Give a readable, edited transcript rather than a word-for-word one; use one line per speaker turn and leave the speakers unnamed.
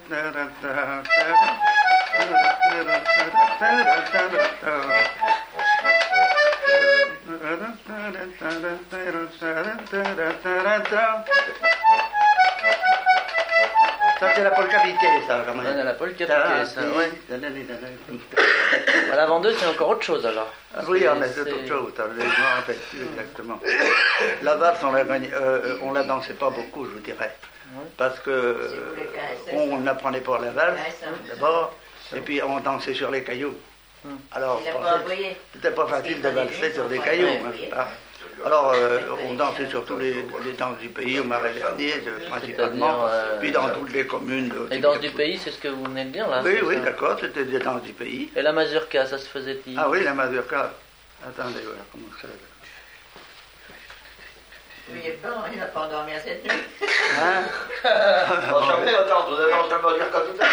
Ça, c'est la polka piquée, ça, quand même.
Ouais, la polka piquée, ça, ouais. La vendeuse, c'est encore autre chose, alors.
Ah oui, mais c'est autre chose, je me rappelle plus exactement. La valse, on la dansait pas beaucoup, je vous dirais. Parce que on apprenait pas la valse, d'abord, et puis on dansait sur les cailloux. Alors, c'était pas facile de valser sur des cailloux. Alors, on dansait sur tous les danses du pays, au Marais Vernier, principalement, puis dans toutes les communes.
Les danses du pays, c'est ce que vous venez de dire, là?
Oui, oui, d'accord, c'était des danses du pays.
Et la mazurka, ça se faisait-il?
Ah oui, la mazurka. Attendez, voilà, comment ça...
Il n'a pas endormi à cette nuit.
Hein?
On jamais entendre de danse de mazurka tout à